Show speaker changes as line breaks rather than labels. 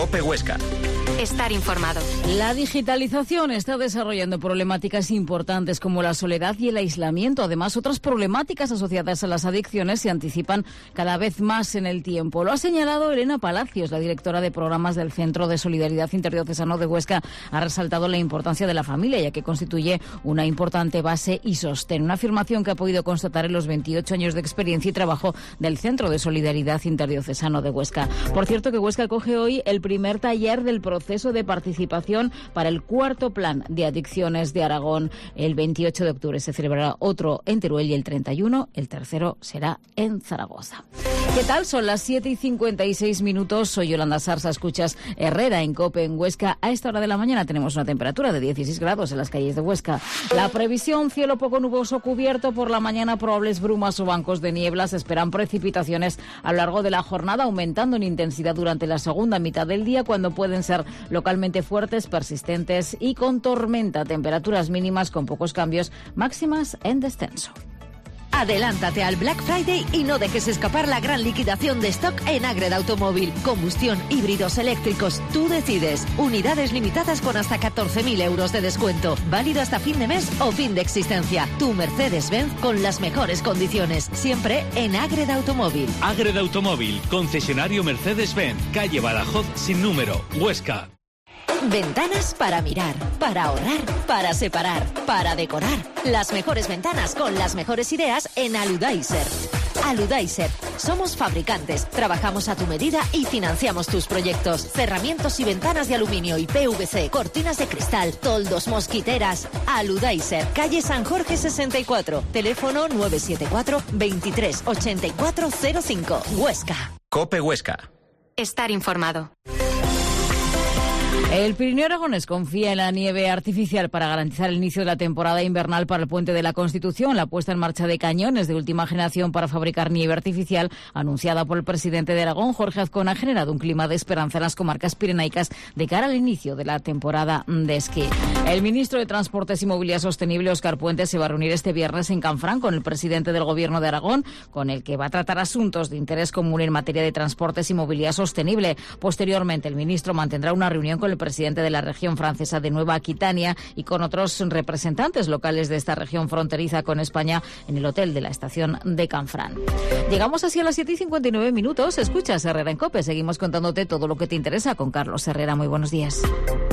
COPE Huesca.
Estar informado.
La digitalización está desarrollando problemáticas importantes como la soledad y el aislamiento. Además, otras problemáticas asociadas a las adicciones se anticipan cada vez más en el tiempo. Lo ha señalado Elena Palacios, la directora de programas del Centro de Solidaridad Interdiocesano de Huesca. Ha resaltado la importancia de la familia, ya que constituye una importante base y sostén. Una afirmación que ha podido constatar en los 28 años de experiencia y trabajo del Centro de Solidaridad Interdiocesano de Huesca. Por cierto, que Huesca acoge hoy el primer taller del proceso de participación para el cuarto plan de adicciones de Aragón. El 28 de octubre se celebrará otro en Teruel y el 31, el tercero será en Zaragoza. ¿Qué tal? Son las 7:56. Soy Yolanda Sarsa. Escuchas Herrera en COPE en Huesca. A esta hora de la mañana tenemos una temperatura de 16 grados en las calles de Huesca. La previsión: cielo poco nuboso cubierto. Por la mañana probables brumas o bancos de niebla. Se esperan precipitaciones a lo largo de la jornada, aumentando en intensidad durante la segunda mitad del día, cuando pueden ser localmente fuertes, persistentes y con tormenta. Temperaturas mínimas con pocos cambios, máximas en descenso.
Adelántate al Black Friday y no dejes escapar la gran liquidación de stock en Ágreda Automóvil. Combustión, híbridos, eléctricos, tú decides. Unidades limitadas con hasta 14.000 euros de descuento. Válido hasta fin de mes o fin de existencia. Tu Mercedes-Benz con las mejores condiciones. Siempre en Ágreda Automóvil.
Ágreda Automóvil, concesionario Mercedes-Benz, calle Badajoz sin número, Huesca.
Ventanas para mirar, para ahorrar, para separar, para decorar. Las mejores ventanas con las mejores ideas en Aludaiser. Aludaiser. Somos fabricantes, trabajamos a tu medida y financiamos tus proyectos. Cerramientos y ventanas de aluminio y PVC, cortinas de cristal, toldos, mosquiteras. Aludaiser, calle San Jorge 64, teléfono 974 23 84 05, Huesca.
COPE Huesca.
Estar informado.
El Pirineo Aragonés confía en la nieve artificial para garantizar el inicio de la temporada invernal para el Puente de la Constitución. La puesta en marcha de cañones de última generación para fabricar nieve artificial, anunciada por el presidente de Aragón, Jorge Azcón, ha generado un clima de esperanza en las comarcas pirenaicas de cara al inicio de la temporada de esquí. El ministro de Transportes y Movilidad Sostenible, Óscar Puente, se va a reunir este viernes en Canfrán con el presidente del Gobierno de Aragón, con el que va a tratar asuntos de interés común en materia de transportes y movilidad sostenible. Posteriormente, el ministro mantendrá una reunión con el presidente de la región francesa de Nueva Aquitania y con otros representantes locales de esta región fronteriza con España en el hotel de la estación de Canfrán. Llegamos así a las 7:59. Escuchas Herrera en COPE. Seguimos contándote todo lo que te interesa con Carlos Herrera. Muy buenos días.